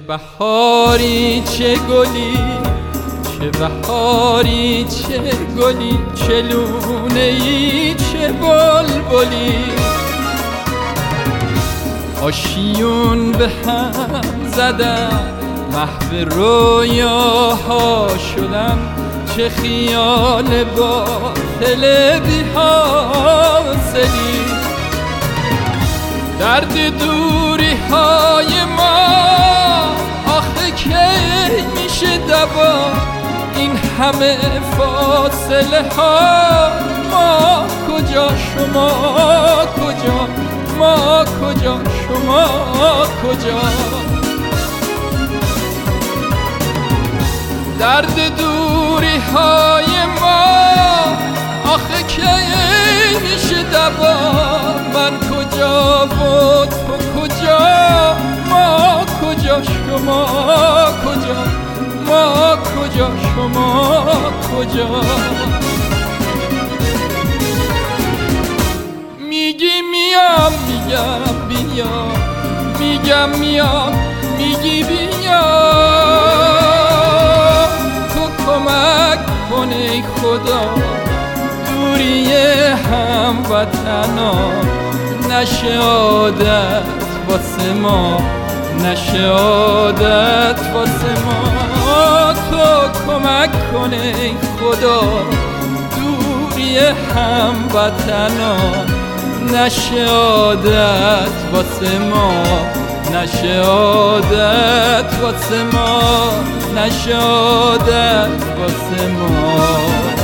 بهاری چه گلی، چه بهاری چه گلی، چه لونه ای چه بلبلی. آشیون به هم زدن، محو رویاها شدن، چه خیال باطل بی حاصلی. درد دوری های ما آخه کی میشه دوا، این همه فاصله ها. ما کجا شما کجا، ما کجا شما کجا. درد دوری های ما آخه کی میشه دوا، من کجا و تو کجا، ما کجا شما کجا، ما کجا شما کجا. میگی میام میگم بیا، میگم میام میگی بیا. تو کمک کن ای خدا، دوری هموطنا نشه عادت واسه ما، نشه عادت واسه ما. تو کمک کن ای خدا، دوری هموطنا نشه عادت واسه ما، نشه عادت واسه ما، نشه عادت واسه ما.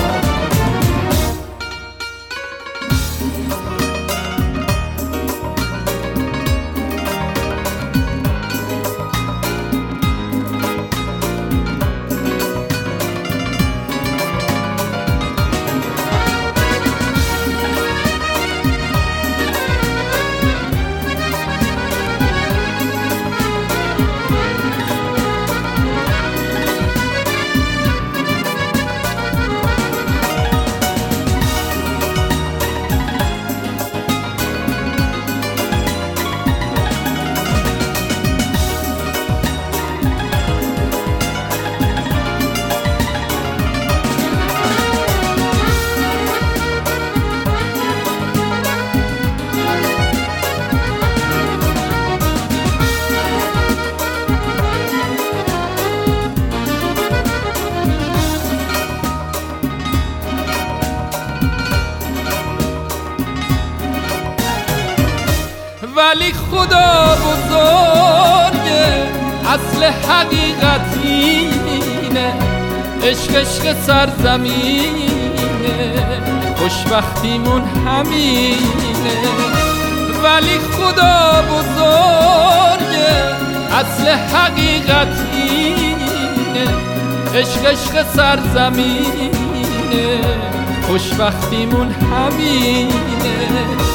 ولی خدا بزرگه، اصل حقیقت اینه، عشق عشق سرزمینه، خوشبختیمون همینه. ولی خدا بزرگه، اصل حقیقت اینه، عشق عشق سرزمینه، خوشبختیمون همینه.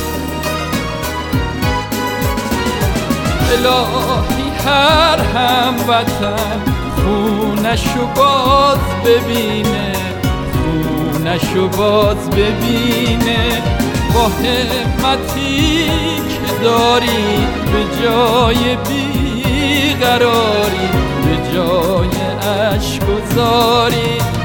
الهی هر هموطن خونشو باز ببینه، خونشو باز ببینه. با همتی که داری به جای بیقراری، به جای اشک و زاری.